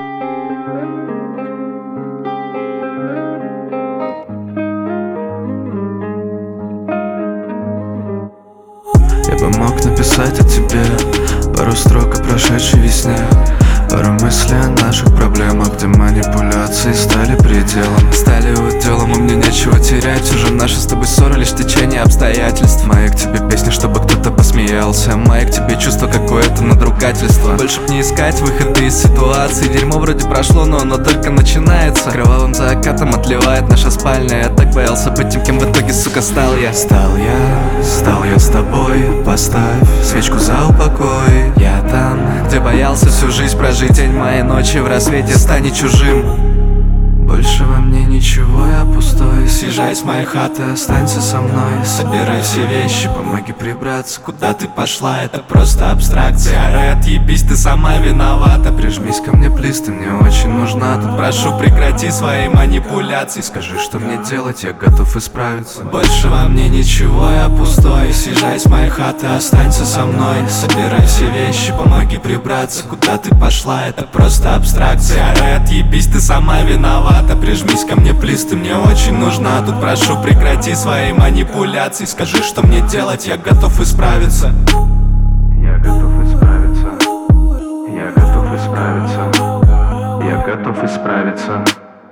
Я бы мог написать о тебе пару строк о прошедшей весне, пару мыслей о наших проблемах, где манипуляции стали пределом, стали уделом, и мне нечего терять. Уже наши с тобой ссоры лишь течение обстоятельств. Мои к тебе песни, чтобы кто-то посмеялся, мои к тебе чувство какое-то надругательство. Больше б не искать выходы из ситуации. Дерьмо вроде прошло, но оно только начинается. Кровавым закатом отливает наша спальня. Я так боялся быть тем, кем в итоге, сука, стал я с тобой. Поставь свечку за упокой. Я там, где боялся всю жизнь прожить. День моей ночи в рассвете стань чужим. Больше во мне ничего, я пустой. Съезжай с моей хаты, останься со мной. Собирай все вещи, помоги прибраться. Куда ты пошла, это просто абстракция. Ары, отъебись, ты сама виновата. Прижмись ко мне, плиз, ты мне очень нужна. Тут прошу, прекрати свои манипуляции. Скажи, что мне делать, я готов исправиться. Больше во мне ничего, я пустой. Съезжай с моей хаты, останься со мной. Собирай все вещи, помоги прибраться. Куда ты пошла, это просто абстракция. Ары, отъебись, ты сама виновата. Прижмись ко мне, плиз, ты мне очень нужна. Тут прошу, прекрати свои манипуляции. Скажи, что мне делать, я готов исправиться. Я готов исправиться. Я готов исправиться. Я готов исправиться.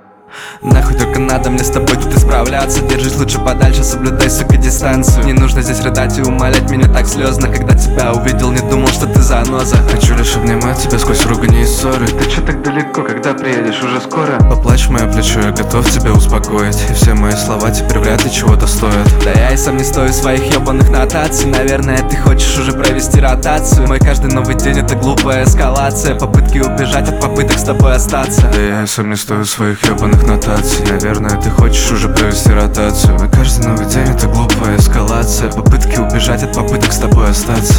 Нахуй только надо мне с тобой тут исправляться. Держись лучше подальше, соблюдай, сука, дистанцию. Не нужно здесь рыдать и умолять меня так слезно. Когда тебя увидел, не думал, что ты заноза. Хочу лишь обнимать тебя сквозь ругани и ссоры. Ты че так далеко, когда приедешь, уже скоро? Поплачь в мое плечо, я готов тебя успокоить. И все мои слова теперь вряд ли чего-то стоят. Да я и сам не стою своих ебаных нотаций. Наверное, ты хочешь уже провести ротацию. Мой каждый новый день это глупая эскалация. Попытки убежать от попыток с тобой остаться. Да я и сам не стою своих ебаных нотаций. Наверное, ты хочешь уже провести ротацию. И каждый новый день это глупая эскалация. Попытки убежать от попыток с тобой остаться.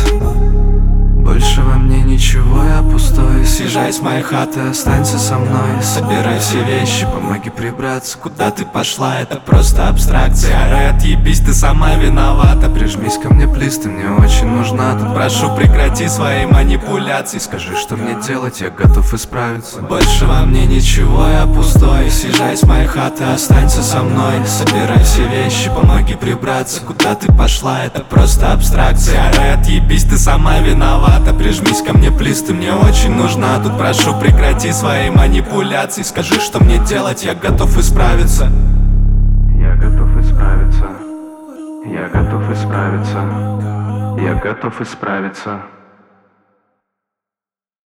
Больше во мне ничего, я пустой. Съезжай с моей хаты, останься со мной. Собирай все вещи, помоги прибраться. Куда ты пошла, это просто абстракция. Ары, отъебись, ты сама виновата. Прижмись ко мне, плиз, ты мне очень нужна. Тут прошу, прекрати свои манипуляции. Скажи, что мне делать, я готов исправиться. Больше во мне ничего, я пустой. Съезжай с моей хаты, останься со мной. Собирай все вещи, помоги прибраться. Куда ты пошла, это просто абстракция. Ары, отъебись, ты сама виновата. Прижмись ко мне, плиз, ты мне очень нужна. Тут прошу, прекрати свои манипуляции. Скажи, что мне делать, я готов исправиться. Я готов исправиться. Я готов исправиться. Я готов исправиться.